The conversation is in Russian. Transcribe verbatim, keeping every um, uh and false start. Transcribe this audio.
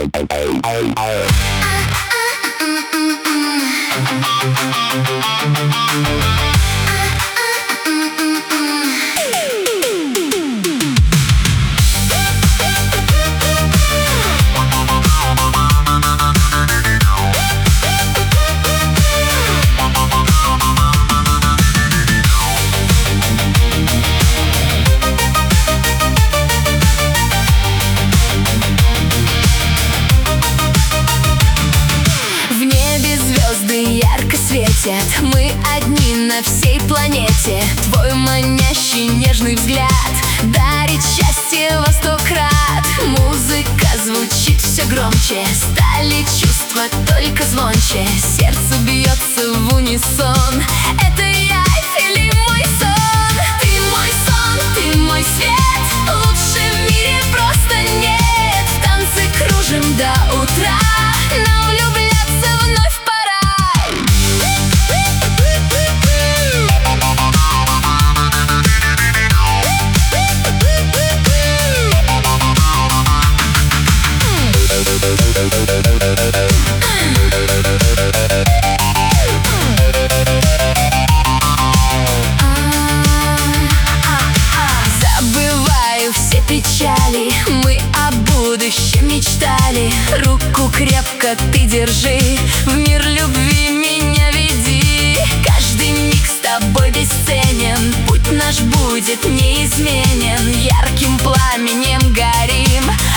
Ярко светят, мы одни на всей планете. Твой манящий нежный взгляд дарит счастье во сто крат. Музыка звучит все громче, стали чувства только звонче. Сердце бьется в унисон. Это я или мой сон? Ты мой сон, ты мой свет. Лучше в мире просто нет. В танце кружим до утра. Нам влюбляться вновь пора. Забываю все печали, мы о будущем мечтали. Руку крепко ты держи, в мир любви меня веди. Каждый миг с тобой бесценен, путь наш будет неизменен. Ярким пламенем горим,